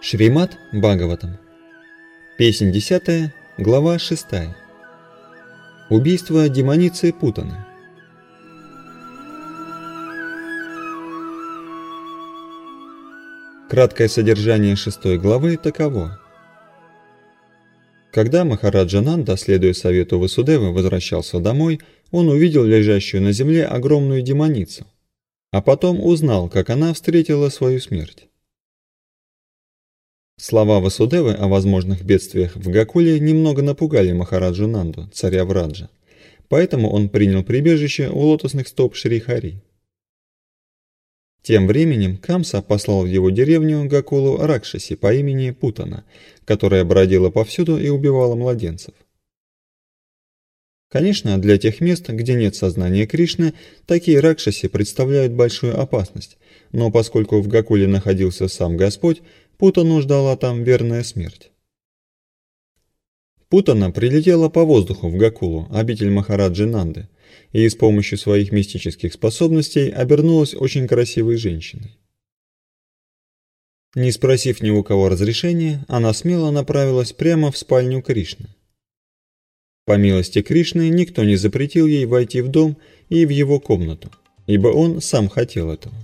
Шримад Бхагаватам. Песнь 10, глава 6. Убийство демоницы Путаны. Краткое содержание 6 главы таково. Когда Махараджа Нанда, следуя совету Васудевы, возвращался домой, он увидел лежащую на земле огромную демоницу, а потом узнал, как она встретила свою смерть. Слова Васудевы о возможных бедствиях в Гокуле немного напугали Махараджу Нанду, царя Враджа, поэтому он принял прибежище у лотосных стоп Шри Хари. Тем временем Камса послал в его деревню Гокулу Ракшаси по имени Путана, которая бродила повсюду и убивала младенцев. Конечно, для тех мест, где нет сознания Кришны, такие Ракшаси представляют большую опасность, но поскольку в Гокуле находился сам Господь, Путану ждала там верная смерть. Путана прилетела по воздуху в Гокулу, обитель Махараджи Нанды, и с помощью своих мистических способностей обернулась очень красивой женщиной. Не спросив ни у кого разрешения, она смело направилась прямо в спальню Кришны. По милости Кришны никто не запретил ей войти в дом и в его комнату, ибо он сам хотел этого.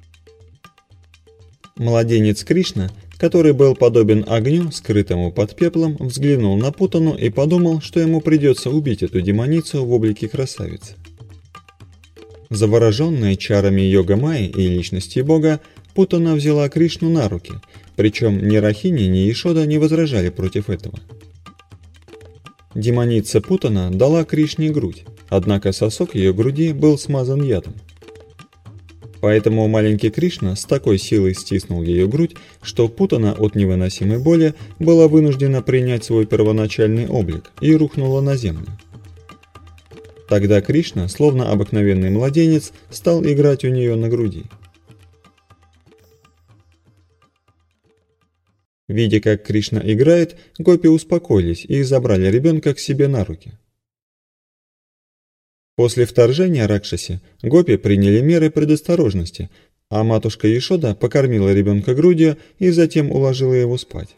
Младенец Кришна, который был подобен огню, скрытому под пеплом, взглянул на Путану и подумал, что ему придется убить эту демоницу в облике красавицы. Завороженная чарами йога-майи и личности Бога, Путана взяла Кришну на руки, причем ни Рахини, ни Ешода не возражали против этого. Демоница Путана дала Кришне грудь, однако сосок ее груди был смазан ядом. Поэтому маленький Кришна с такой силой стиснул ее грудь, что Путана от невыносимой боли была вынуждена принять свой первоначальный облик и рухнула на землю. Тогда Кришна, словно обыкновенный младенец, стал играть у нее на груди. Видя, как Кришна играет, гопи успокоились и забрали ребенка к себе на руки. После вторжения Ракшаси гопи приняли меры предосторожности, а матушка Ешода покормила ребенка грудью и затем уложила его спать.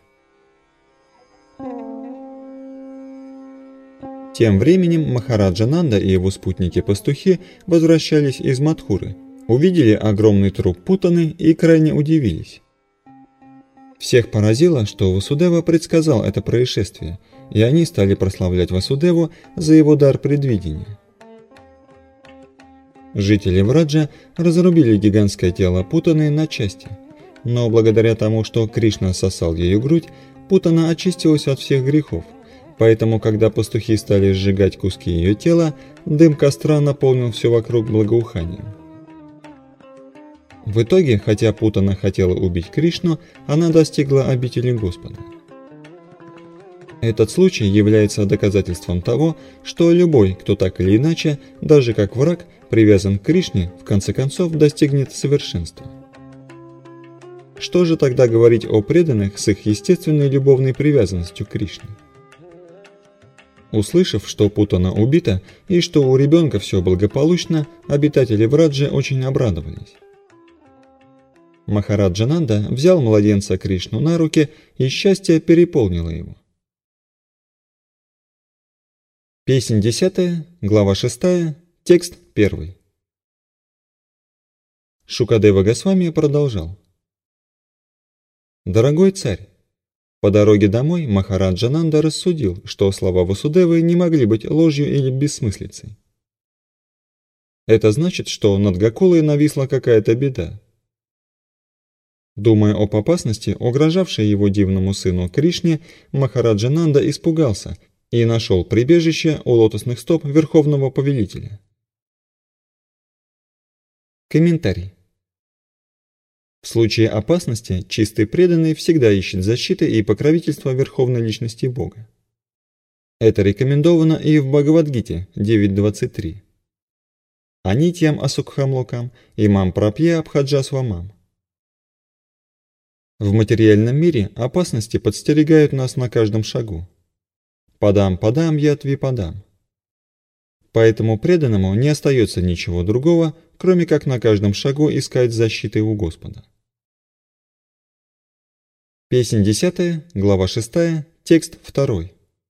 Тем временем Махараджа Нанда и его спутники-пастухи возвращались из Мадхуры, увидели огромный труп Путаны и крайне удивились. Всех поразило, что Васудева предсказал это происшествие, и они стали прославлять Васудеву за его дар предвидения. Жители Враджа разрубили гигантское тело Путаны на части, но благодаря тому, что Кришна сосал ее грудь, Путана очистилась от всех грехов, поэтому, когда пастухи стали сжигать куски ее тела, дым костра наполнил все вокруг благоуханием. В итоге, хотя Путана хотела убить Кришну, она достигла обители Господа. Этот случай является доказательством того, что любой, кто так или иначе, даже как враг, привязан к Кришне, в конце концов достигнет совершенства. Что же тогда говорить о преданных с их естественной любовной привязанностью к Кришне? Услышав, что Путана убита и что у ребенка все благополучно, обитатели Враджи очень обрадовались. Махараджа Нанда взял младенца Кришну на руки, и счастье переполнило его. Песнь 10, глава 6, текст 1. Шукадева Госвами продолжал. Дорогой царь, по дороге домой Махараджа Нанда рассудил, что слова Васудевы не могли быть ложью или бессмыслицей. Это значит, что над Гокулой нависла какая-то беда. Думая об опасности, угрожавшей его дивному сыну Кришне, Махараджа Нанда испугался и нашел прибежище у лотосных стоп Верховного Повелителя. Комментарий. В случае опасности чистый преданный всегда ищет защиты и покровительства Верховной Личности Бога. Это рекомендовано и в Бхагавад-гите 9.23. Анитьям асукхам-локам имам прапья абхаджасвамам. В материальном мире опасности подстерегают нас на каждом шагу. Падам ятви падам. Поэтому преданному не остается ничего другого, кроме как на каждом шагу искать защиты у Господа. Песнь 10, глава 6, текст 2.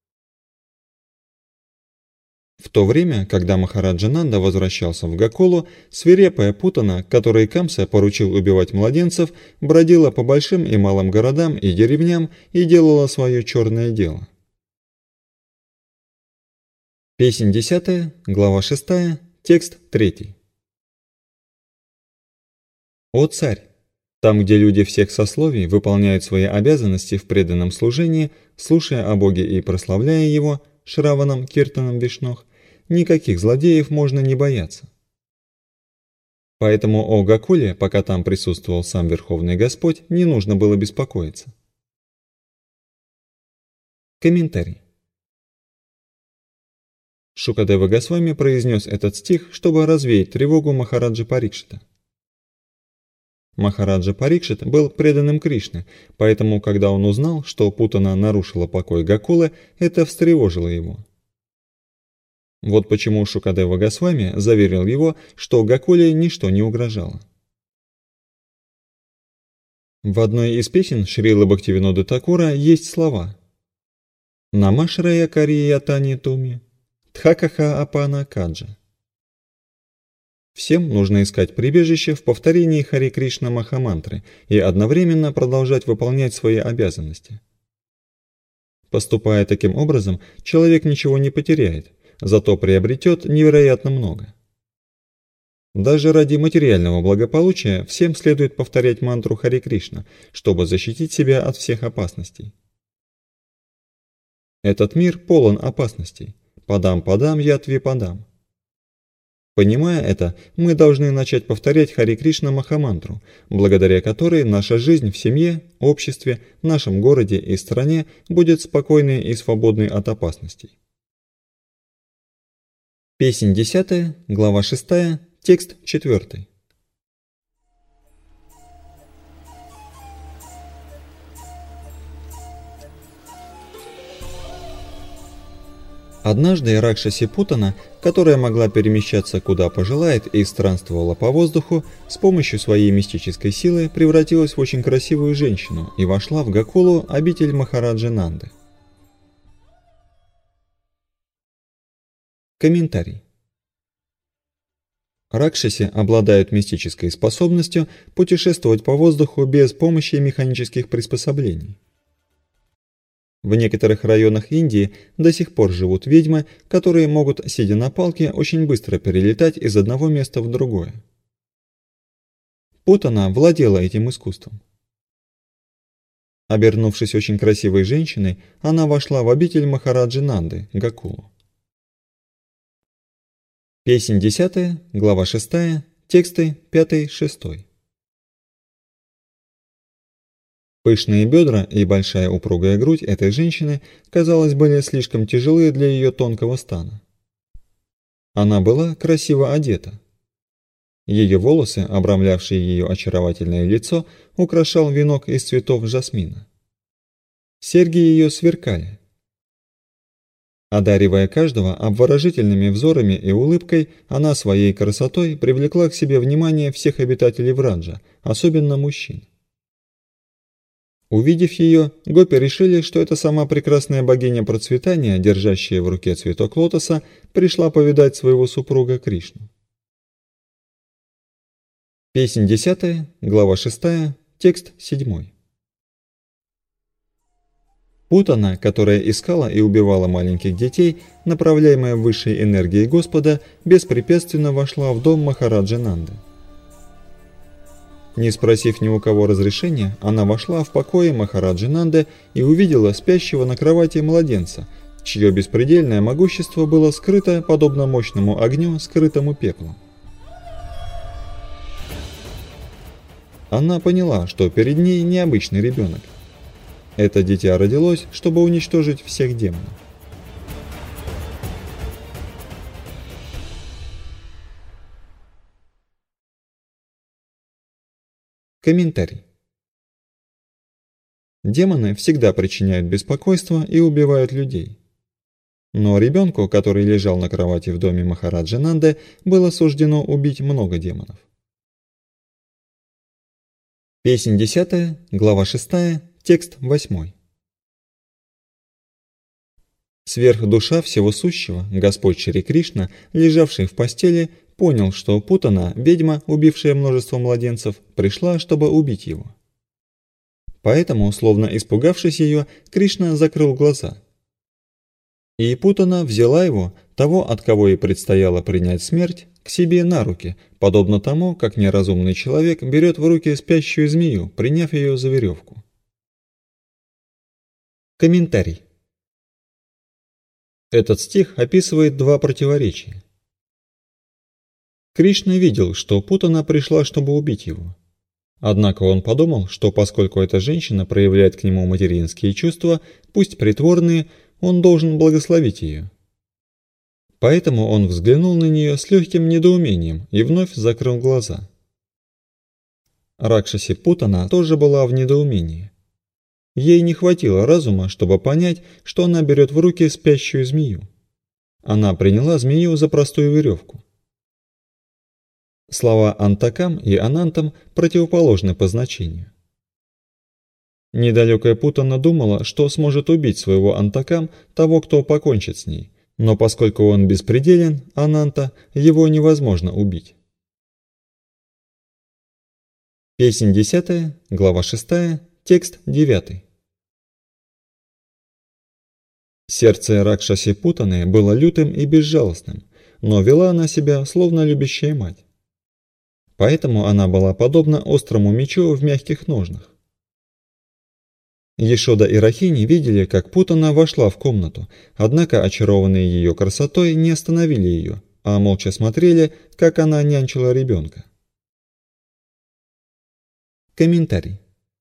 В то время, когда Махараджа Нанда возвращался в Гокулу, свирепая Путана, которой Камса поручил убивать младенцев, бродила по большим и малым городам и деревням и делала свое черное дело. Песнь 10, глава 6, текст 3. О царь! Там, где люди всех сословий выполняют свои обязанности в преданном служении, слушая о Боге и прославляя Его, Шраванам, Киртанам, Вишнох, никаких злодеев можно не бояться. Поэтому о Гокуле, пока там присутствовал сам Верховный Господь, не нужно было беспокоиться. Комментарий. Шукадева Госвами произнес этот стих, чтобы развеять тревогу Махараджи Парикшита. Махараджа Парикшит был преданным Кришне, поэтому, когда он узнал, что Путана нарушила покой Гокулы, это встревожило его. Вот почему Шукадева Госвами заверил его, что Гокуле ничто не угрожало. В одной из песен Шрилы Бхактивиноды Такура есть слова «Намашрая кария тани туми, тхакаха апана каджа». Всем нужно искать прибежище в повторении Харе Кришна Махамантры и одновременно продолжать выполнять свои обязанности. Поступая таким образом, человек ничего не потеряет, зато приобретет невероятно много. Даже ради материального благополучия всем следует повторять мантру Харе Кришна, чтобы защитить себя от всех опасностей. Этот мир полон опасностей. Падам-падам ятви-падам. Понимая это, мы должны начать повторять Харе Кришна Махамантру, благодаря которой наша жизнь в семье, обществе, нашем городе и стране будет спокойной и свободной от опасностей. Песнь 10, глава 6, текст 4. Однажды Ракшаси Путана, которая могла перемещаться куда пожелает и странствовала по воздуху, с помощью своей мистической силы превратилась в очень красивую женщину и вошла в Гокулу, обитель Махараджи Нанды. Комментарий. Ракшаси обладают мистической способностью путешествовать по воздуху без помощи механических приспособлений. В некоторых районах Индии до сих пор живут ведьмы, которые могут, сидя на палке, очень быстро перелетать из одного места в другое. Путана владела этим искусством. Обернувшись очень красивой женщиной, она вошла в обитель Махараджи Нанды, Гокулу. Песнь 10, глава 6, тексты 5-6. Пышные бедра и большая упругая грудь этой женщины, казалось, были слишком тяжелые для ее тонкого стана. Она была красиво одета. Ее волосы, обрамлявшие ее очаровательное лицо, украшал венок из цветов жасмина. Серьги ее сверкали. Одаривая каждого обворожительными взорами и улыбкой, она своей красотой привлекла к себе внимание всех обитателей Враджа, особенно мужчин. Увидев ее, гопи решили, что это сама прекрасная богиня процветания, держащая в руке цветок лотоса, пришла повидать своего супруга Кришну. Песнь 10, глава 6, текст 7. Путана, которая искала и убивала маленьких детей, направляемая высшей энергией Господа, беспрепятственно вошла в дом Махараджи Нанды. Не спросив ни у кого разрешения, она вошла в покои Махараджи Нанды и увидела спящего на кровати младенца, чье беспредельное могущество было скрыто, подобно мощному огню, скрытому пеплом. Она поняла, что перед ней необычный ребенок. Это дитя родилось, чтобы уничтожить всех демонов. Комментарий. Демоны всегда причиняют беспокойство и убивают людей. Но ребенку, который лежал на кровати в доме Махараджи Нанды, было суждено убить много демонов. Песнь 10, глава 6, текст 8. Сверхдуша всего сущего, Господь Шри Кришна, лежавший в постели, понял, что Путана, ведьма, убившая множество младенцев, пришла, чтобы убить его. Поэтому, словно испугавшись ее, Кришна закрыл глаза. И Путана взяла его, того, от кого ей предстояло принять смерть, к себе на руки, подобно тому, как неразумный человек берет в руки спящую змею, приняв ее за веревку. Комментарий. Этот стих описывает два противоречия. Кришна видел, что Путана пришла, чтобы убить его. Однако он подумал, что поскольку эта женщина проявляет к нему материнские чувства, пусть притворные, он должен благословить ее. Поэтому он взглянул на нее с легким недоумением и вновь закрыл глаза. Ракшаси Путана тоже была в недоумении. Ей не хватило разума, чтобы понять, что она берет в руки спящую змею. Она приняла змею за простую веревку. Слова «антакам» и «анантам» противоположны по значению. Недалекая Путана думала, что сможет убить своего антакам, того, кто покончит с ней, но поскольку он беспределен, Ананта, его невозможно убить. Песнь 10, глава 6, текст 9. Сердце Ракшаси Путаны было лютым и безжалостным, но вела она себя, словно любящая мать. Поэтому она была подобна острому мечу в мягких ножнах. Ешода и Рахини видели, как Путана вошла в комнату, однако очарованные ее красотой не остановили ее, а молча смотрели, как она нянчила ребенка. Комментарий.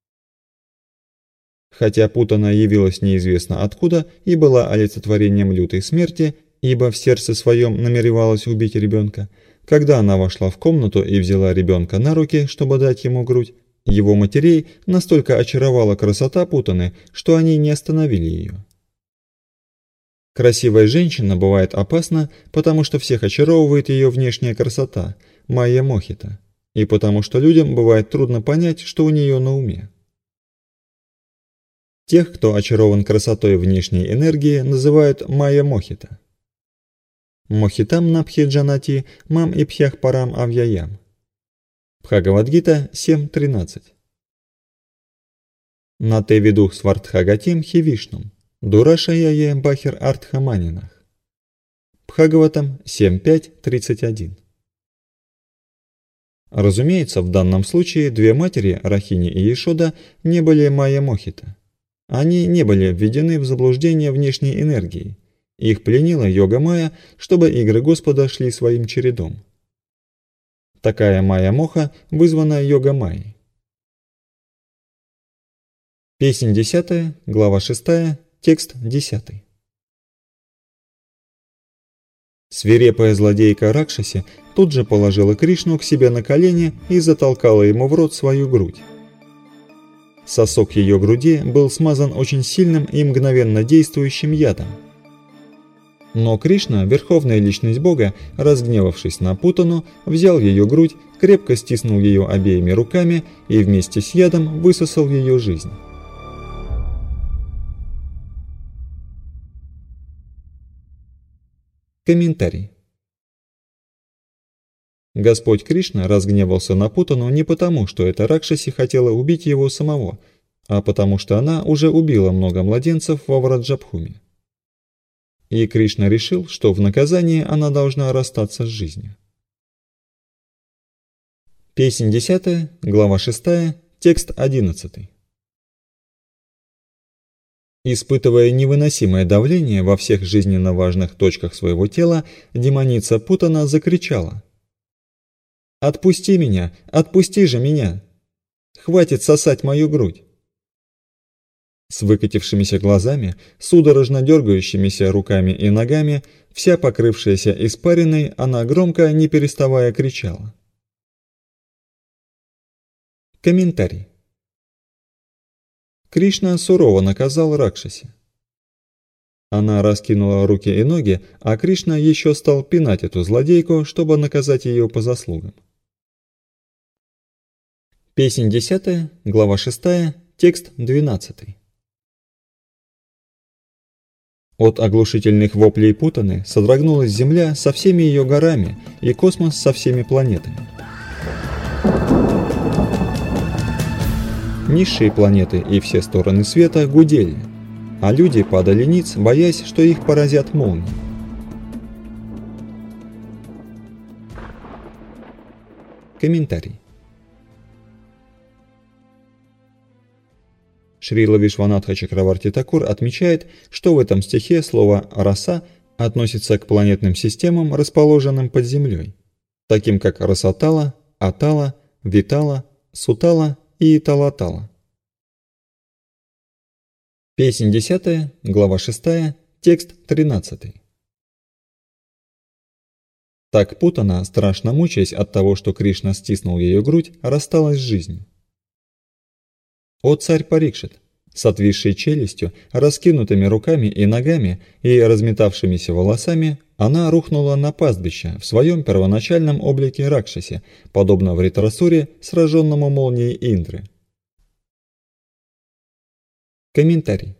Хотя Путана явилась неизвестно откуда и была олицетворением лютой смерти, ибо в сердце своем намеревалась убить ребенка, когда она вошла в комнату и взяла ребенка на руки, чтобы дать ему грудь, его матерей настолько очаровала красота Путаны, что они не остановили ее. Красивая женщина бывает опасна, потому что всех очаровывает ее внешняя красота, майя мохита, и потому что людям бывает трудно понять, что у нее на уме. Тех, кто очарован красотой внешней энергии, называют майя мохита. Мохитам напхи джанати мам ипхях парам авьяям. Бхагавад-гита 7.13. На те видух свартхагатим хивишнум, дурашаяе бахир артхаманинах. Бхагаватам 7.5.31. Разумеется, в данном случае две матери, Рахини и Ешода, не были майя мохита. Они не были введены в заблуждение внешней энергией. Их пленила йога-майя, чтобы игры Господа шли своим чередом. Такая майя-моха вызвана йога-майей. Песнь 10, глава 6, текст 10. Свирепая злодейка Ракшаси тут же положила Кришну к себе на колени и затолкала ему в рот свою грудь. Сосок ее груди был смазан очень сильным и мгновенно действующим ядом. Но Кришна, верховная личность Бога, разгневавшись на Путану, взял ее грудь, крепко стиснул ее обеими руками и вместе с ядом высосал ее жизнь. Комментарий. Господь Кришна разгневался на Путану не потому, что эта Ракшаси хотела убить его самого, а потому что она уже убила много младенцев во Враджабхуме. И Кришна решил, что в наказание она должна расстаться с жизнью. Песнь 10, глава 6, текст 11. Испытывая невыносимое давление во всех жизненно важных точках своего тела, демоница Путана закричала: «Отпусти меня! Отпусти же меня! Хватит сосать мою грудь!» С выкатившимися глазами, судорожно дергающимися руками и ногами, вся покрывшаяся испариной, она громко, не переставая, кричала. Комментарий. Кришна сурово наказал Ракшаси. Она раскинула руки и ноги, а Кришна еще стал пинать эту злодейку, чтобы наказать ее по заслугам. Песнь 10, глава 6, текст 12. От оглушительных воплей Путаны содрогнулась Земля со всеми ее горами и космос со всеми планетами. Низшие планеты и все стороны света гудели, а люди падали ниц, боясь, что их поразят молнии. Комментарий. Шрила Вишванатха Чакраварти Такур отмечает, что в этом стихе слово «раса» относится к планетным системам, расположенным под Землей, таким как Расатала, Атала, Витала, Сутала и Талатала. Песнь 10, глава 6, текст 13. Так Путана, страшно мучаясь от того, что Кришна стиснул ее грудь, рассталась с жизнью. «О царь Парикшит, с отвисшей челюстью, раскинутыми руками и ногами и разметавшимися волосами, она рухнула на пастбище в своем первоначальном облике Ракшаси, подобно Вритрасуре, сраженному молнией Индры». Комментарий.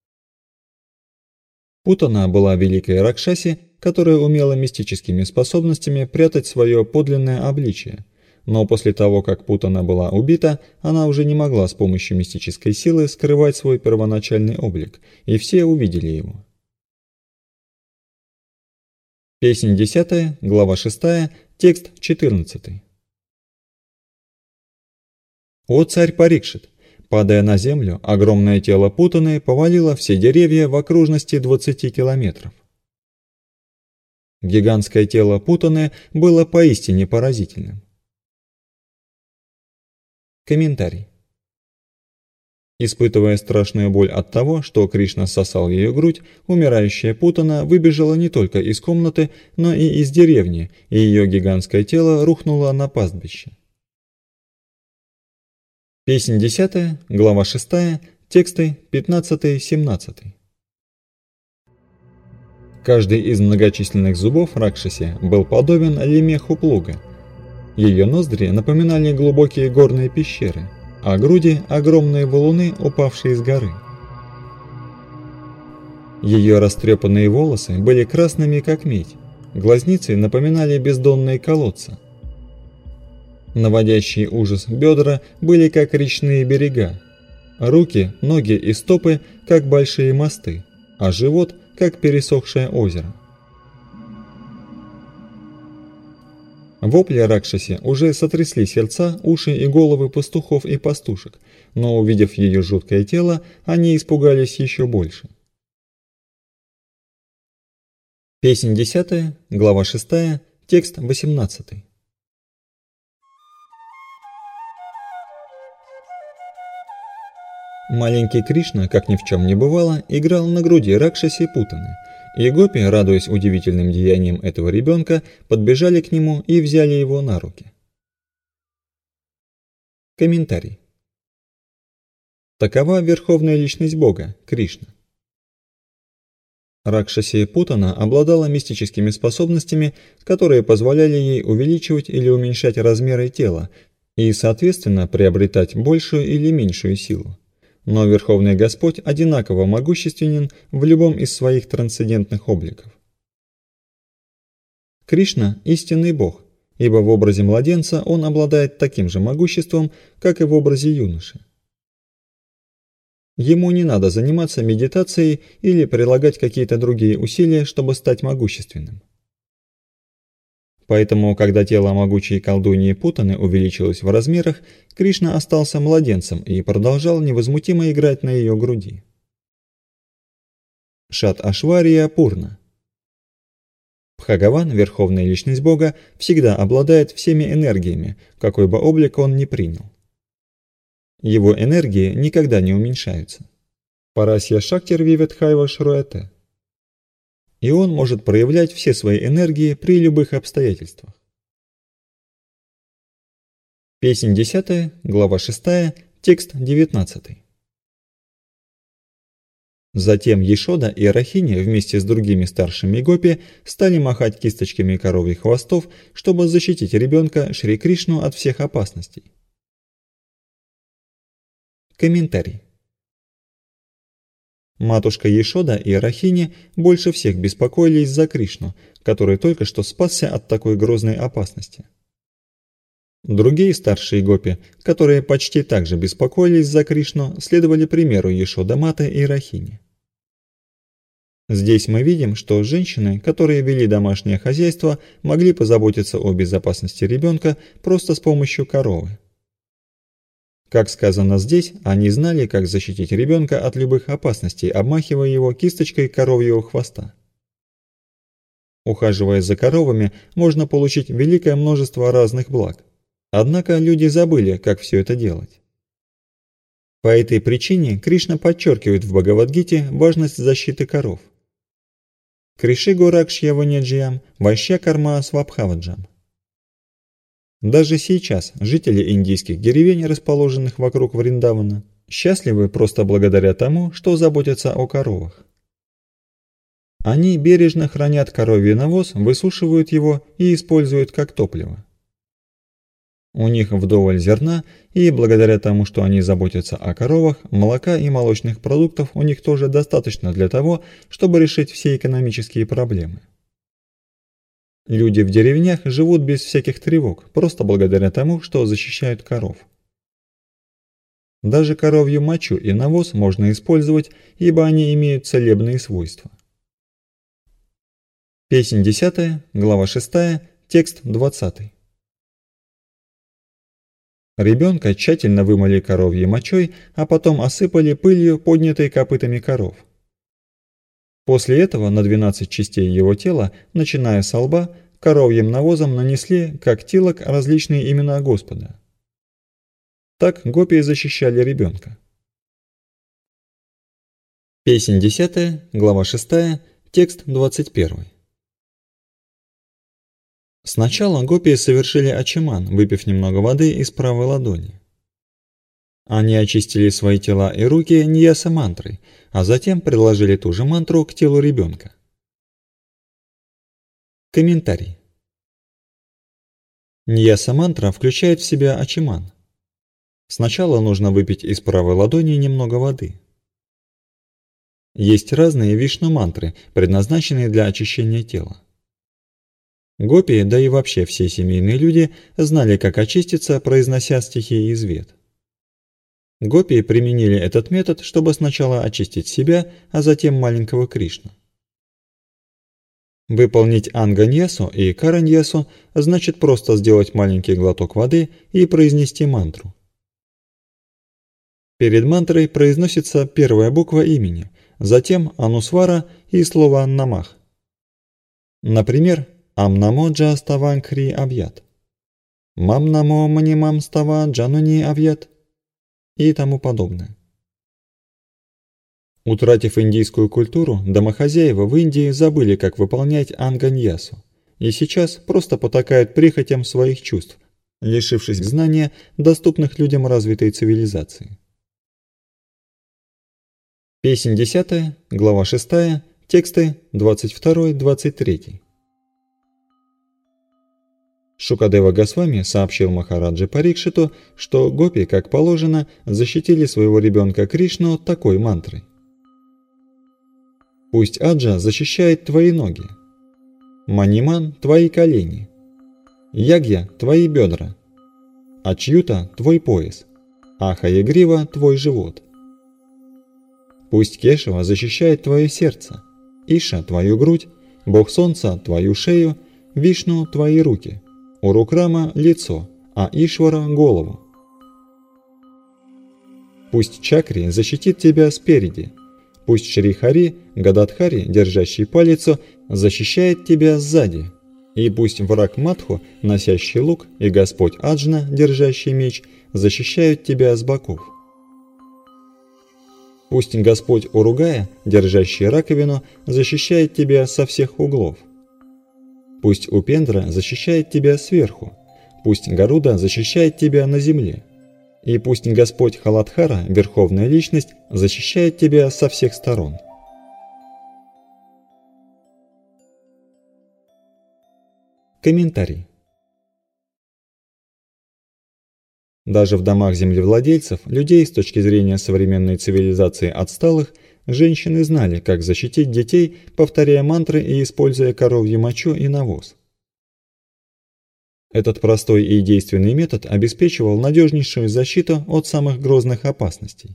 Путана была великой Ракшаси, которая умела мистическими способностями прятать свое подлинное обличие. Но после того, как Путана была убита, она уже не могла с помощью мистической силы скрывать свой первоначальный облик, и все увидели его. Песнь 10, глава 6, текст 14. «О царь Парикшит! Падая на землю, огромное тело Путаны повалило все деревья в окружности 20 километров. Гигантское тело Путаны было поистине поразительным». Комментарий. Испытывая страшную боль от того, что Кришна сосал ее грудь, умирающая Путана выбежала не только из комнаты, но и из деревни, и ее гигантское тело рухнуло на пастбище. Песнь 10, глава 6, тексты 15-17. Каждый из многочисленных зубов Ракшаси был подобен лемеху плуга. Ее ноздри напоминали глубокие горные пещеры, а груди – огромные валуны, упавшие с горы. Ее растрепанные волосы были красными, как медь, глазницы напоминали бездонные колодцы. Наводящие ужас бедра были как речные берега, руки, ноги и стопы – как большие мосты, а живот – как пересохшее озеро. Вопли Ракшаси уже сотрясли сердца, уши и головы пастухов и пастушек, но, увидев ее жуткое тело, они испугались еще больше. Песнь 10, глава 6, текст 18. Маленький Кришна, как ни в чем не бывало, играл на груди Ракшаси Путаны, и гопи, радуясь удивительным деяниям этого ребенка, подбежали к нему и взяли его на руки. Комментарий. Такова верховная личность Бога, Кришна. Ракшаси Путана обладала мистическими способностями, которые позволяли ей увеличивать или уменьшать размеры тела и, соответственно, приобретать большую или меньшую силу. Но Верховный Господь одинаково могущественен в любом из своих трансцендентных обликов. Кришна – истинный Бог, ибо в образе младенца он обладает таким же могуществом, как и в образе юноши. Ему не надо заниматься медитацией или прилагать какие-то другие усилия, чтобы стать могущественным. Поэтому, когда тело могучей колдуньи Путаны увеличилось в размерах, Кришна остался младенцем и продолжал невозмутимо играть на ее груди. Шат Ашвария Пурна. Бхагаван, верховная личность Бога, всегда обладает всеми энергиями, какой бы облик он ни принял. Его энергии никогда не уменьшаются. Парасья Шактир вивет хайва шруэте. И он может проявлять все свои энергии при любых обстоятельствах. Песнь 10, глава 6, текст 19. Затем Ешода и Рахини вместе с другими старшими гопи стали махать кисточками коровьих хвостов, чтобы защитить ребенка Шри Кришну от всех опасностей. Комментарий. Матушка Ешода и Рахини больше всех беспокоились за Кришну, который только что спасся от такой грозной опасности. Другие старшие гопи, которые почти так же беспокоились за Кришну, следовали примеру Ешода-маты и Рахини. Здесь мы видим, что женщины, которые вели домашнее хозяйство, могли позаботиться о безопасности ребенка просто с помощью коровы. Как сказано здесь, они знали, как защитить ребенка от любых опасностей, обмахивая его кисточкой коровьего хвоста. Ухаживая за коровами, можно получить великое множество разных благ. Однако люди забыли, как все это делать. По этой причине Кришна подчеркивает в Бхагавад-гите важность защиты коров. Кришиго Ракшьяванеджиям Вайшья Карма Свабхаваджам. Даже сейчас жители индийских деревень, расположенных вокруг Вриндавана, счастливы просто благодаря тому, что заботятся о коровах. Они бережно хранят коровий навоз, высушивают его и используют как топливо. У них вдоволь зерна, и благодаря тому, что они заботятся о коровах, молока и молочных продуктов у них тоже достаточно для того, чтобы решить все экономические проблемы. Люди в деревнях живут без всяких тревог, просто благодаря тому, что защищают коров. Даже коровью мочу и навоз можно использовать, ибо они имеют целебные свойства. Песнь 10, глава 6, текст 20. Ребенка тщательно вымыли коровьей мочой, а потом осыпали пылью, поднятой копытами коров. После этого на 12 частей его тела, начиная с лба, коровьим навозом нанесли, как тилок, различные имена Господа. Так гопи защищали ребенка. Песнь 10, глава 6, текст 21. Сначала гопи совершили ачиман, выпив немного воды из правой ладони. Они очистили свои тела и руки ньяса-мантрой, а затем приложили ту же мантру к телу ребенка. Комментарий. Ньяса-мантра включает в себя ачиман. Сначала нужно выпить из правой ладони немного воды. Есть разные вишну-мантры, предназначенные для очищения тела. Гопи, да и вообще все семейные люди, знали, как очиститься, произнося стихи из Вед. Гопи применили этот метод, чтобы сначала очистить себя, а затем маленького Кришну. Выполнить анганьясу и караньясу значит просто сделать маленький глоток воды и произнести мантру. Перед мантрой произносится первая буква имени, затем анусвара и слово намах. Например, Ам намо джа ставан кри абьят, мам намо манимам става джануни абьят и тому подобное. Утратив индийскую культуру, домохозяева в Индии забыли, как выполнять анганьясу, и сейчас просто потакают прихотям своих чувств, лишившись знания, доступных людям развитой цивилизации. Песнь 10, глава 6, тексты 22-23. Шукадева Госвами сообщил Махараджи Парикшиту, что гопи, как положено, защитили своего ребенка Кришну такой мантрой. Пусть Аджа защищает твои ноги, Маниман – твои колени, Ягья – твои бедра, Ачьюта – твой пояс, а Хаягрива – твой живот. Пусть Кешава защищает твое сердце, Иша – твою грудь, Бог Солнца – твою шею, Вишну – твои руки, Урукрама – лицо, а Ишвара – голову. Пусть Чакри защитит тебя спереди, пусть Шри-Хари, Гададхари, держащий палицу, защищает тебя сзади, и пусть враг Мадху, носящий лук, и Господь Аджна, держащий меч, защищают тебя с боков. Пусть Господь Уругая, держащий раковину, защищает тебя со всех углов. Пусть Упендра защищает тебя сверху, пусть Гаруда защищает тебя на земле, и пусть Господь Халадхара, Верховная Личность, защищает тебя со всех сторон. Комментарий. Даже в домах землевладельцев, людей с точки зрения современной цивилизации отсталых, женщины знали, как защитить детей, повторяя мантры и используя коровью мочу и навоз. Этот простой и действенный метод обеспечивал надежнейшую защиту от самых грозных опасностей.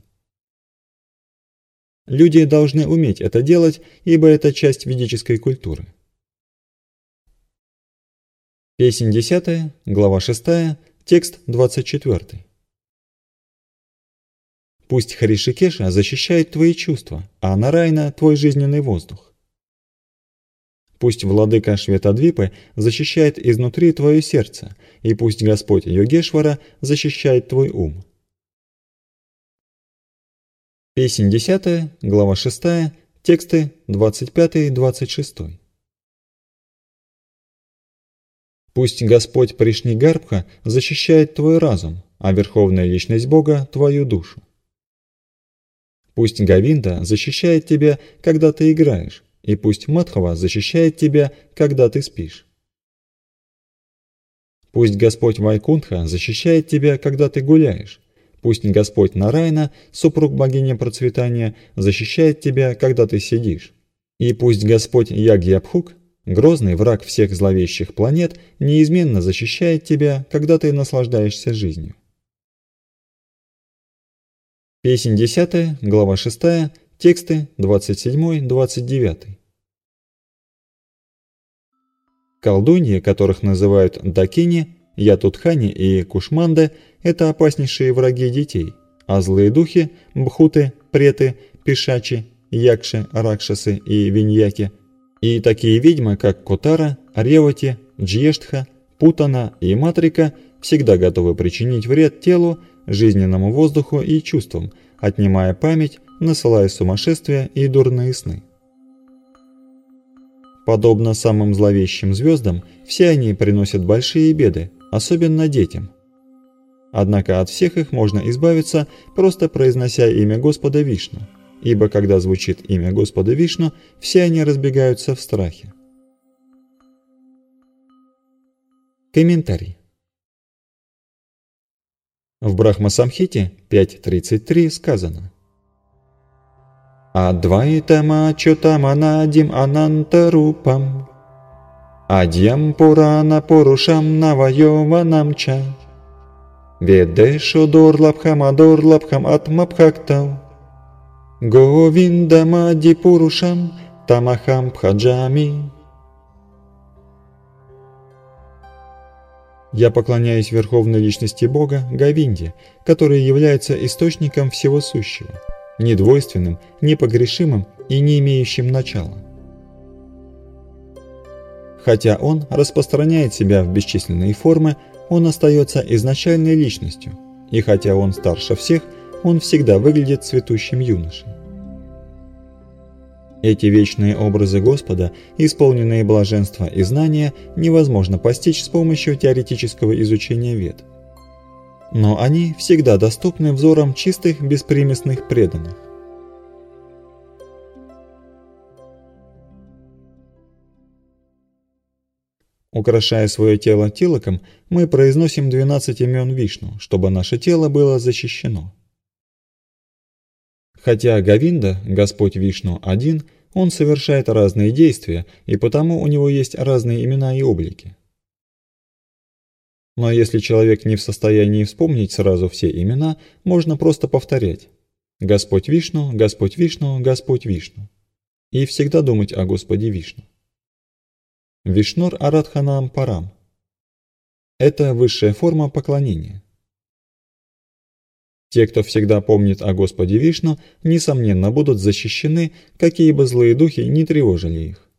Люди должны уметь это делать, ибо это часть ведической культуры. Песнь 10, глава 6, текст 24. Пусть Харишикеша защищает твои чувства, а Нарайна – твой жизненный воздух. Пусть владыка Шветадвипы защищает изнутри твое сердце, и пусть Господь Йогешвара защищает твой ум. Песнь 10, глава 6, тексты 25-26. Пусть Господь Пришнигарбха защищает твой разум, а Верховная Личность Бога – твою душу. Пусть Говинда защищает тебя, когда ты играешь, и пусть Мадхава защищает тебя, когда ты спишь. Пусть Господь Вайкунтха защищает тебя, когда ты гуляешь. Пусть Господь Нарайна, супруг богини процветания, защищает тебя, когда ты сидишь. И пусть Господь Ягьябхук, грозный враг всех зловещих планет, неизменно защищает тебя, когда ты наслаждаешься жизнью. Песнь 10, глава 6, тексты 27-29. Колдуньи, которых называют Дакини, Ятутхани и Кушманды, это опаснейшие враги детей, а злые духи, бхуты, преты, пишачи, якши, ракшасы и виньяки, и такие ведьмы, как Котара, Ревати, Джьештха, Путана и Матрика, всегда готовы причинить вред телу, жизненному воздуху и чувствам, отнимая память, насылая сумасшествия и дурные сны. Подобно самым зловещим звездам, все они приносят большие беды, особенно детям. Однако от всех их можно избавиться, просто произнося имя Господа Вишну, ибо когда звучит имя Господа Вишну, все они разбегаются в страхе. Комментарий. В Брахма-самхите 5.33 сказано: Адвайтама чутаманадим анантарупам Адьям пурана пурушам навайованам ча Ведешу дурлабхам адурлабхам атмабхактау Говиндамади пурушам тамахам бхаджами. Я поклоняюсь Верховной Личности Бога, Говинде, который является источником всего сущего, недвойственным, непогрешимым и не имеющим начала. Хотя он распространяет себя в бесчисленные формы, он остается изначальной личностью, и хотя он старше всех, он всегда выглядит цветущим юношей. Эти вечные образы Господа, исполненные блаженства и знания, невозможно постичь с помощью теоретического изучения Вед. Но они всегда доступны взорам чистых, беспримесных преданных. Украшая свое тело тилаком, мы произносим 12 имен Вишну, чтобы наше тело было защищено. Хотя Говинда, Господь Вишну, один, он совершает разные действия, и потому у него есть разные имена и облики. Но если человек не в состоянии вспомнить сразу все имена, можно просто повторять «Господь Вишну, Господь Вишну, Господь Вишну» и всегда думать о Господе Вишну. Вишнур Арадханам Парам – это высшая форма поклонения. Те, кто всегда помнит о Господе Вишну, несомненно будут защищены, какие бы злые духи не тревожили их.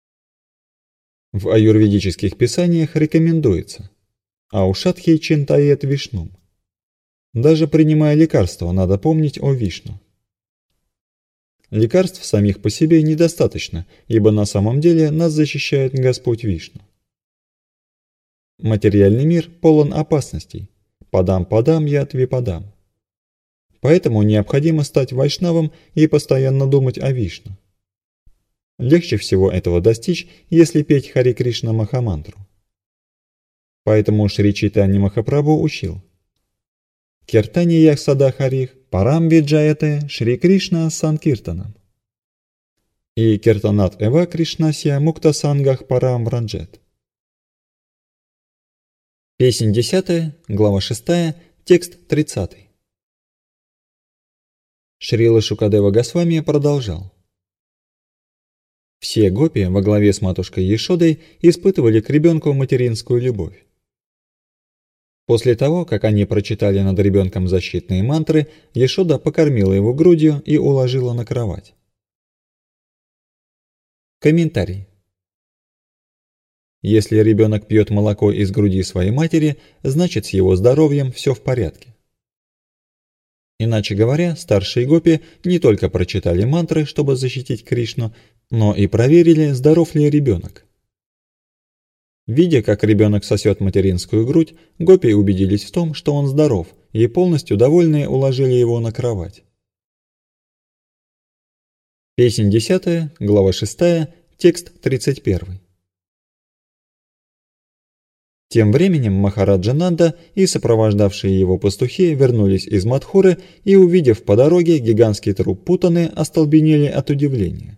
В аюрведических писаниях рекомендуется Аушатхи чинтает Вишнум. Даже принимая лекарства, надо помнить о Вишну. Лекарств самих по себе недостаточно, ибо на самом деле нас защищает Господь Вишну. Материальный мир полон опасностей. Падам-падам я твипадам. Поэтому необходимо стать вайшнавом и постоянно думать о Вишну. Легче всего этого достичь, если петь Хари Кришна Махамантру. Поэтому Шри Чайтанья Махапрабху учил: Киртаниях Садахарих Парам Виджаяте Шри Кришна Санкиртанам. И Киртанат Эва Кришнасья Муктасангах Парам Вранджет. Песнь 10, глава 6, текст 30. Шрила Шукадева Госвами продолжал. Все гопи во главе с матушкой Яшодой испытывали к ребенку материнскую любовь. После того, как они прочитали над ребенком защитные мантры, Яшода покормила его грудью и уложила на кровать. Комментарий. Если ребенок пьет молоко из груди своей матери, значит с его здоровьем все в порядке. Иначе говоря, старшие гопи не только прочитали мантры, чтобы защитить Кришну, но и проверили, здоров ли ребенок. Видя, как ребенок сосет материнскую грудь, гопи убедились в том, что он здоров, и полностью довольные уложили его на кровать. Песнь 10, глава 6, текст 31. Тем временем Махараджа Нанда и сопровождавшие его пастухи вернулись из Мадхуры и, увидев по дороге гигантский труп Путаны, остолбенели от удивления.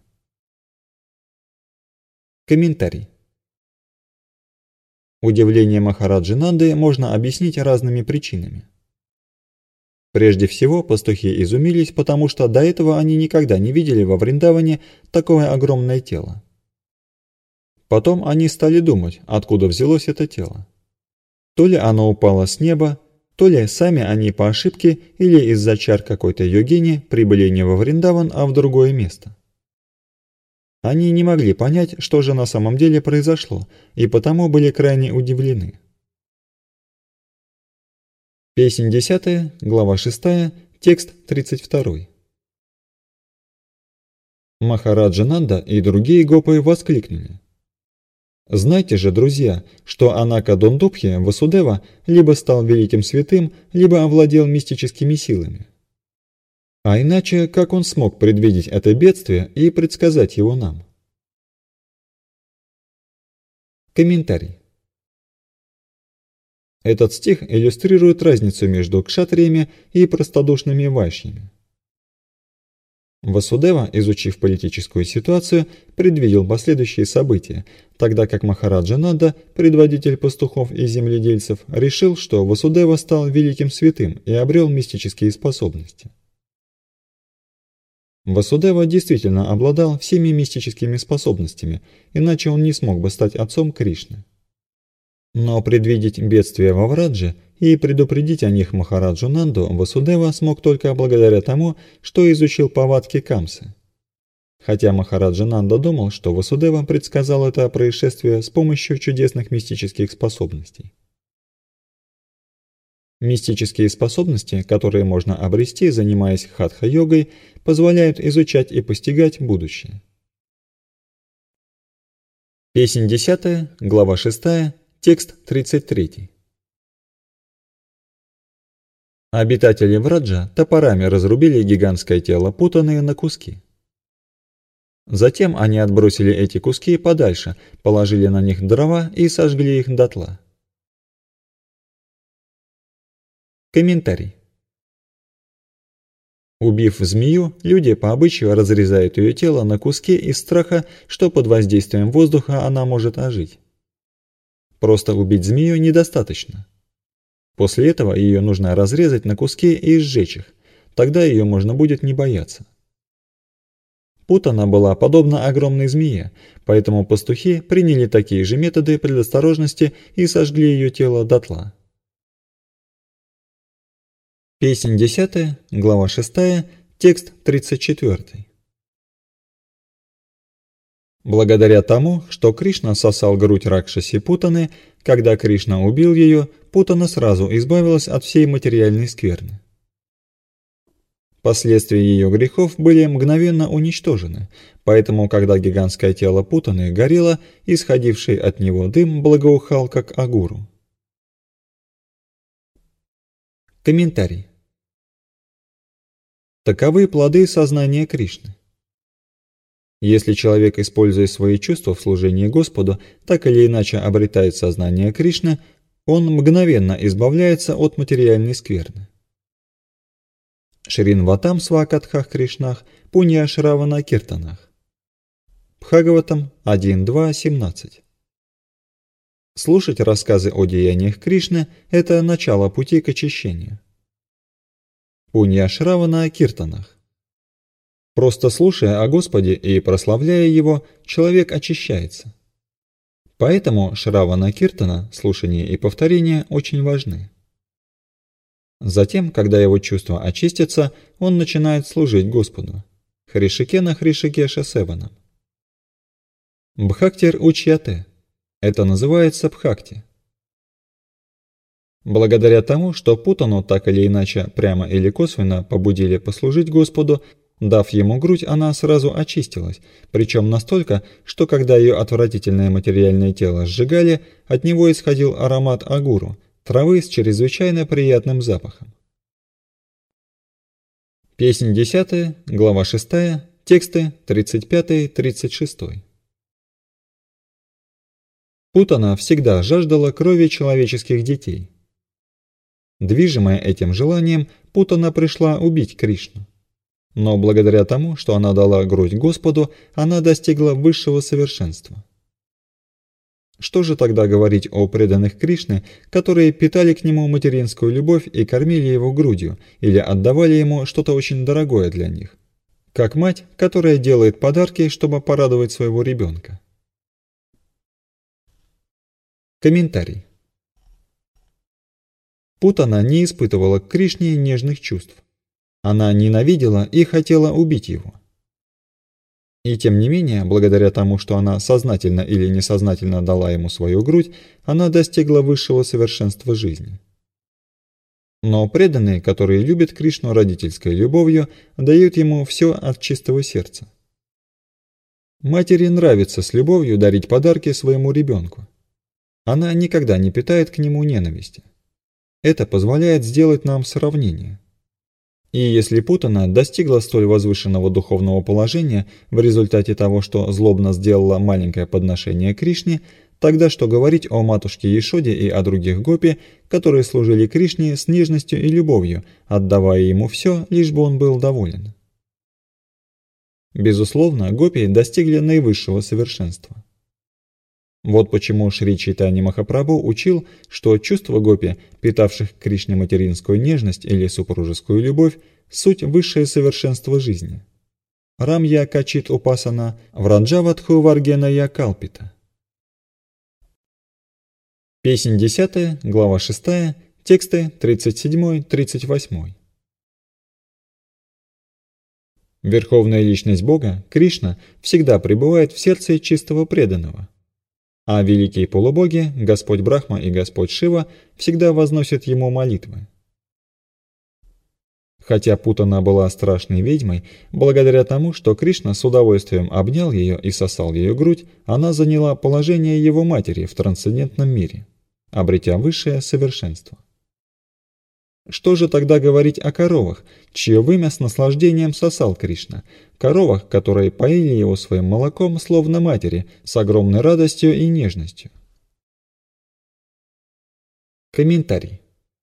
Комментарий. Удивление Махараджи Нанды можно объяснить разными причинами. Прежде всего, пастухи изумились, потому что до этого они никогда не видели во Вриндаване такое огромное тело. Потом они стали думать, откуда взялось это тело. То ли оно упало с неба, то ли сами они по ошибке или из-за чар какой-то йогини прибыли не во Вриндаван, а в другое место. Они не могли понять, что же на самом деле произошло, и потому были крайне удивлены. Песнь 10, глава 6, текст 32. Махараджа Нанда и другие гопы воскликнули. Знайте же, друзья, что Анака Дондубхи Васудева либо стал великим святым, либо овладел мистическими силами. А иначе, как он смог предвидеть это бедствие и предсказать его нам? Комментарий. Этот стих иллюстрирует разницу между кшатриями и простодушными вайшьями. Васудева, изучив политическую ситуацию, предвидел последующие события, тогда как Махараджа Нанда, предводитель пастухов и земледельцев, решил, что Васудева стал великим святым и обрел мистические способности. Васудева действительно обладал всеми мистическими способностями, иначе он не смог бы стать отцом Кришны. Но предвидеть бедствия во Врадже и предупредить о них Махараджу Нанду Васудева смог только благодаря тому, что изучил повадки Камсы. Хотя Махараджа Нанда думал, что Васудева предсказал это происшествие с помощью чудесных мистических способностей. Мистические способности, которые можно обрести, занимаясь хатха-йогой, позволяют изучать и постигать будущее. Песнь 10, глава 6, текст 33. Обитатели Враджа топорами разрубили гигантское тело Путаны на куски. Затем они отбросили эти куски подальше, положили на них дрова и сожгли их дотла. Комментарий. Убив змею, люди по обычаю разрезают ее тело на куски из страха, что под воздействием воздуха она может ожить. Просто убить змею недостаточно. После этого ее нужно разрезать на куски и сжечь их, тогда ее можно будет не бояться. Путана была подобна огромной змее, поэтому пастухи приняли такие же методы предосторожности и сожгли ее тело дотла. Песнь 10, глава 6, текст 34. Благодаря тому, что Кришна сосал грудь Ракшаси Путаны, когда Кришна убил ее, Путана сразу избавилась от всей материальной скверны. Последствия ее грехов были мгновенно уничтожены, поэтому, когда гигантское тело Путаны горело, исходивший от него дым благоухал как агуру. Комментарий. Таковы плоды сознания Кришны. Если человек, используя свои чувства в служении Господу, так или иначе обретает сознание Кришны, он мгновенно избавляется от материальной скверны. Шринватам Свакатхах Кришнах Пунья Шравана Киртанах. Бхагаватам 1.2.17. Слушать рассказы о деяниях Кришны – это начало пути к очищению. Пунья Шравана Киртанах. Просто слушая о Господе и прославляя Его, человек очищается. Поэтому Шравана Киртана, слушание и повторение очень важны. Затем, когда его чувства очистятся, он начинает служить Господу. Хришикена Хришикеша Севанам. Бхактир Учьяте. Это называется Бхакти. Благодаря тому, что Путану так или иначе, прямо или косвенно побудили послужить Господу, дав ему грудь, она сразу очистилась, причем настолько, что когда ее отвратительное материальное тело сжигали, от него исходил аромат агуру, травы с чрезвычайно приятным запахом. Песнь 10, глава 6, тексты 35-36. Путана всегда жаждала крови человеческих детей. Движимая этим желанием, Путана пришла убить Кришну. Но благодаря тому, что она дала грудь Господу, она достигла высшего совершенства. Что же тогда говорить о преданных Кришне, которые питали к нему материнскую любовь и кормили его грудью, или отдавали ему что-то очень дорогое для них? Как мать, которая делает подарки, чтобы порадовать своего ребенка. Комментарий. Путана не испытывала к Кришне нежных чувств. Она ненавидела и хотела убить его. И тем не менее, благодаря тому, что она сознательно или несознательно дала ему свою грудь, она достигла высшего совершенства жизни. Но преданные, которые любят Кришну родительской любовью, дают ему все от чистого сердца. Матери нравится с любовью дарить подарки своему ребенку. Она никогда не питает к нему ненависти. Это позволяет сделать нам сравнение. И если Путана достигла столь возвышенного духовного положения в результате того, что злобно сделала маленькое подношение Кришне, тогда что говорить о матушке Яшоде и о других гопи, которые служили Кришне с нежностью и любовью, отдавая ему все, лишь бы он был доволен. Безусловно, гопи достигли наивысшего совершенства. Вот почему Шри Чайтанья Махапрабху учил, что чувства гопи, питавших к Кришне материнскую нежность или супружескую любовь, суть высшее совершенство жизни. Рамья Качит Упасана Враджаватху Варгеная Калпита. Песнь 10, глава 6, тексты 37-38. Верховная личность Бога, Кришна, всегда пребывает в сердце чистого преданного. А великие полубоги, Господь Брахма и Господь Шива, всегда возносят ему молитвы. Хотя Путана была страшной ведьмой, благодаря тому, что Кришна с удовольствием обнял ее и сосал ее грудь, она заняла положение его матери в трансцендентном мире, обретя высшее совершенство. Что же тогда говорить о коровах, чье вымя с наслаждением сосал Кришна, коровах, которые поили его своим молоком, словно матери, с огромной радостью и нежностью? Комментарий.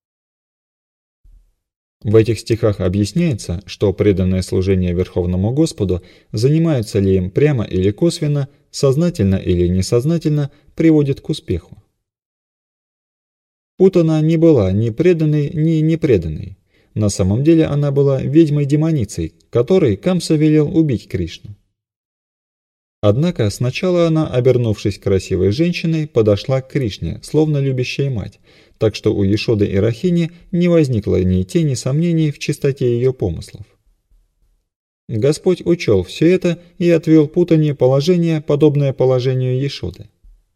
В этих стихах объясняется, что преданное служение Верховному Господу, занимаются ли им прямо или косвенно, сознательно или несознательно, приводит к успеху. Путана не была ни преданной, ни непреданной. На самом деле она была ведьмой-демоницей, которой Камса велел убить Кришну. Однако сначала она, обернувшись красивой женщиной, подошла к Кришне, словно любящая мать, так что у Яшоды и Рахини не возникло ни тени сомнений в чистоте ее помыслов. Господь учел все это и отвел Путане положение, подобное положению Яшоды.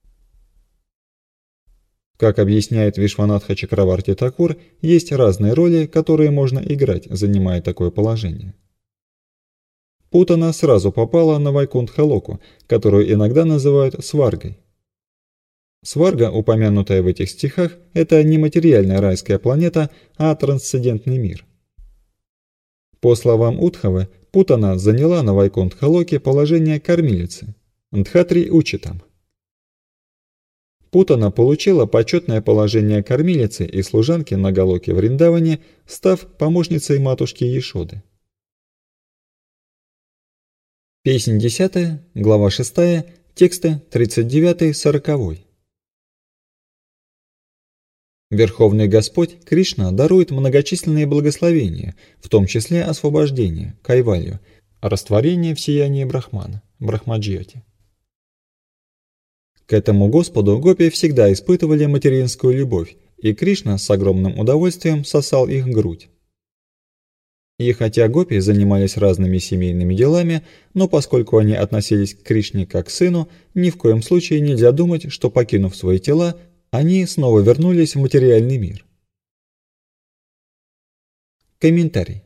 Как объясняет Вишванатха Чакраварти Такур, есть разные роли, которые можно играть, занимая такое положение. Путана сразу попала на Вайкунтха-локу, которую иногда называют сваргой. Сварга, упомянутая в этих стихах, это не материальная райская планета, а трансцендентный мир. По словам Удхавы, Путана заняла на Вайкунтха-локе положение кормилицы. Дхатри Учитам. Путана получила почетное положение кормилицы и служанки на Галоке Вриндаване, став помощницей матушки Яшоды. Песнь 10, глава 6, тексты 39-40. Верховный Господь Кришна дарует многочисленные благословения, в том числе освобождение, кайвалью, растворение в сиянии Брахмана, Брахмаджьоти. К этому Господу гопи всегда испытывали материнскую любовь, и Кришна с огромным удовольствием сосал их грудь. И хотя гопи занимались разными семейными делами, но поскольку они относились к Кришне как к сыну, ни в коем случае нельзя думать, что, покинув свои тела, они снова вернулись в материальный мир. Комментарий.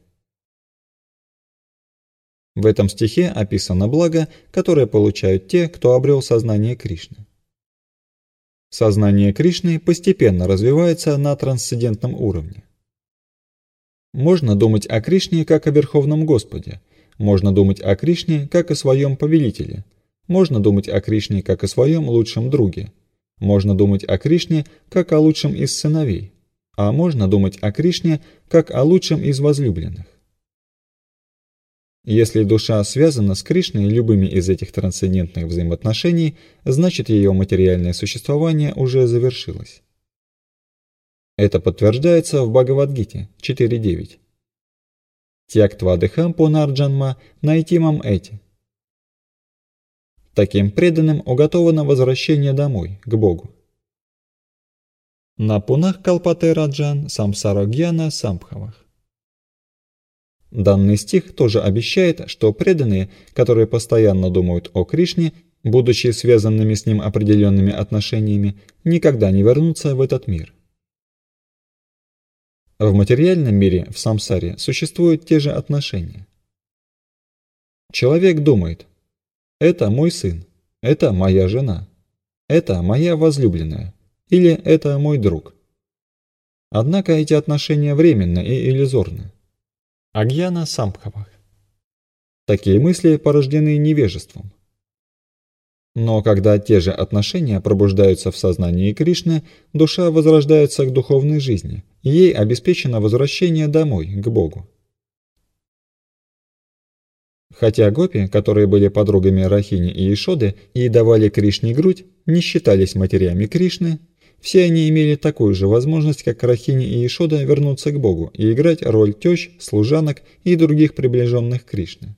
В этом стихе описано благо, которое получают те, кто обрел сознание Кришны. Сознание Кришны постепенно развивается на трансцендентном уровне. Можно думать о Кришне как о Верховном Господе, можно думать о Кришне как о своем повелителе, можно думать о Кришне как о своем лучшем друге, можно думать о Кришне как о лучшем из сыновей, а можно думать о Кришне как о лучшем из возлюбленных. Если душа связана с Кришной любыми из этих трансцендентных взаимоотношений, значит ее материальное существование уже завершилось. Это подтверждается в Бхагавад-гите 4.9. Тьяктва пунарджанма найтимам эти. Таким преданным уготовано возвращение домой, к Богу. На пунах калпате раджан самсарогьяна самбхавах. Данный стих тоже обещает, что преданные, которые постоянно думают о Кришне, будучи связанными с ним определенными отношениями, никогда не вернутся в этот мир. В материальном мире, в самсаре, существуют те же отношения. Человек думает: это мой сын, это моя жена, это моя возлюбленная, или это мой друг. Однако эти отношения временны и иллюзорны. Агьяна самбхавах. Такие мысли порождены невежеством. Но когда те же отношения пробуждаются в сознании Кришны, душа возрождается к духовной жизни, и ей обеспечено возвращение домой, к Богу. Хотя гопи, которые были подругами Рахини и Яшоды и давали Кришне грудь, не считались матерями Кришны, все они имели такую же возможность, как Рахини и Яшода, вернуться к Богу и играть роль тещ, служанок и других приближенных к Кришне.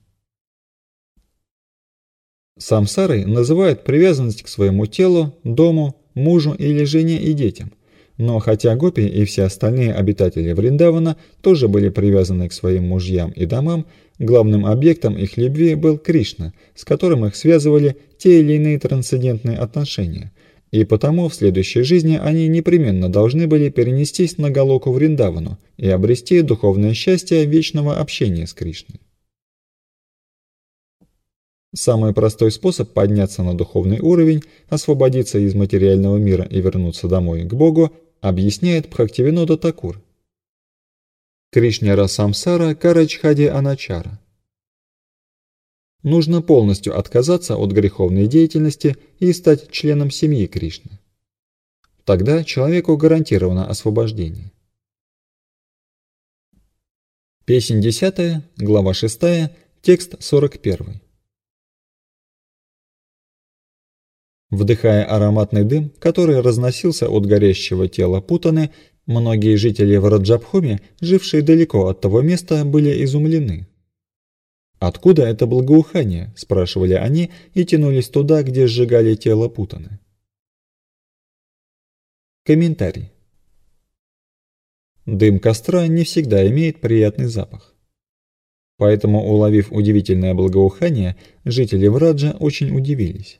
Самсарой называют привязанность к своему телу, дому, мужу или жене и детям. Но хотя гопи и все остальные обитатели Вриндавана тоже были привязаны к своим мужьям и домам, главным объектом их любви был Кришна, с которым их связывали те или иные трансцендентные отношения, и потому в следующей жизни они непременно должны были перенестись на Галоку Вриндавану и обрести духовное счастье вечного общения с Кришной. Самый простой способ подняться на духовный уровень, освободиться из материального мира и вернуться домой к Богу, объясняет Бхактивинода Такур. Кришняра самсара карачхади аначара. Нужно полностью отказаться от греховной деятельности и стать членом семьи Кришны. Тогда человеку гарантировано освобождение. Песнь 10, глава 6, текст 41. Вдыхая ароматный дым, который разносился от горящего тела Путаны, многие жители Враджабхуми, жившие далеко от того места, были изумлены. «Откуда это благоухание?» – спрашивали они и тянулись туда, где сжигали тело Путаны. Комментарий. Дым костра не всегда имеет приятный запах. Поэтому, уловив удивительное благоухание, жители Враджа очень удивились.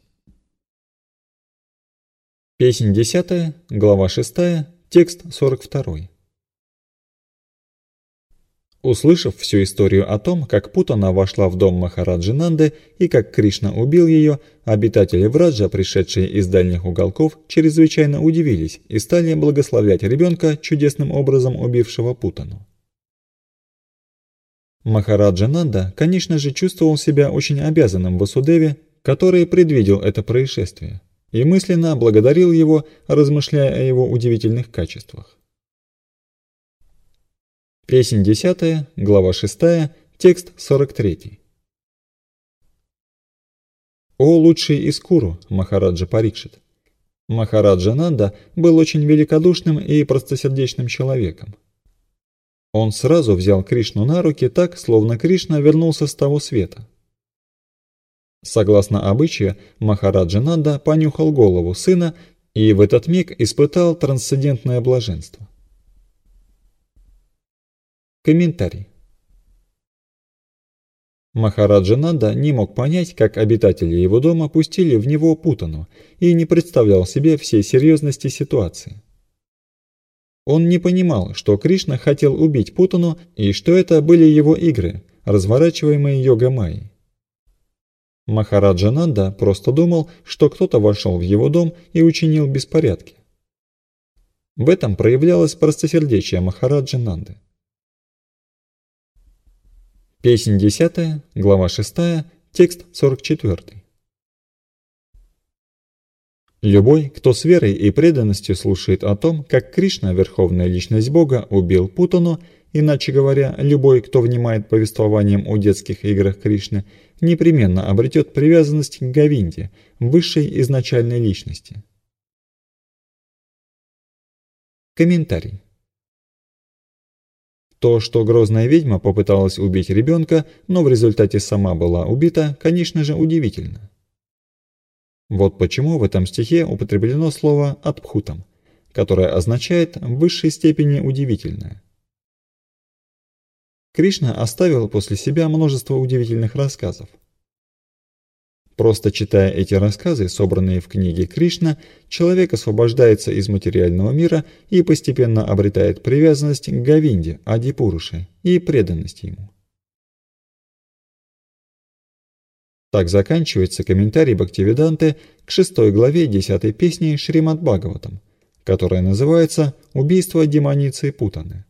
Песнь 10, глава 6, текст 42. Услышав всю историю о том, как Путана вошла в дом Махараджи Нанды и как Кришна убил ее, обитатели Враджа, пришедшие из дальних уголков, чрезвычайно удивились и стали благословлять ребенка, чудесным образом убившего Путану. Махараджа Нанда, конечно же, чувствовал себя очень обязанным Васудеве, который предвидел это происшествие. и мысленно благодарил его, размышляя о его удивительных качествах. Песнь 10, глава 6, текст 43. О лучший из Куру, Махараджа Парикшит! Махараджа Нанда был очень великодушным и простосердечным человеком. Он сразу взял Кришну на руки так, словно Кришна вернулся с того света. Согласно обычаю, Махараджа Нанда понюхал голову сына и в этот миг испытал трансцендентное блаженство. Комментарий. Махараджа Нанда не мог понять, как обитатели его дома пустили в него Путану, и не представлял себе всей серьезности ситуации. Он не понимал, что Кришна хотел убить Путану и что это были его игры, разворачиваемые Йога-майей. Махараджа Нанда просто думал, что кто-то вошел в его дом и учинил беспорядки. В этом проявлялось простосердечие Махараджа Нанды. Песнь 10, глава 6, текст 44. Любой, кто с верой и преданностью слушает о том, как Кришна, Верховная Личность Бога, убил Путану, иначе говоря, любой, кто внимает повествованиям о детских играх Кришны, непременно обретет привязанность к Говинде, высшей изначальной личности. Комментарий. То, что грозная ведьма попыталась убить ребенка, но в результате сама была убита, конечно же, удивительно. Вот почему в этом стихе употреблено слово «адбхутам», которое означает в высшей степени удивительное. Кришна оставил после себя множество удивительных рассказов. Просто читая эти рассказы, собранные в книге Кришна, человек освобождается из материального мира и постепенно обретает привязанность к Говинде, Ади-Пуруше, и преданность ему. Так заканчивается комментарий Бхактивиданты к 6 главе 10 песни Шримад Бхагаватам, которая называется «Убийство демоницы Путаны».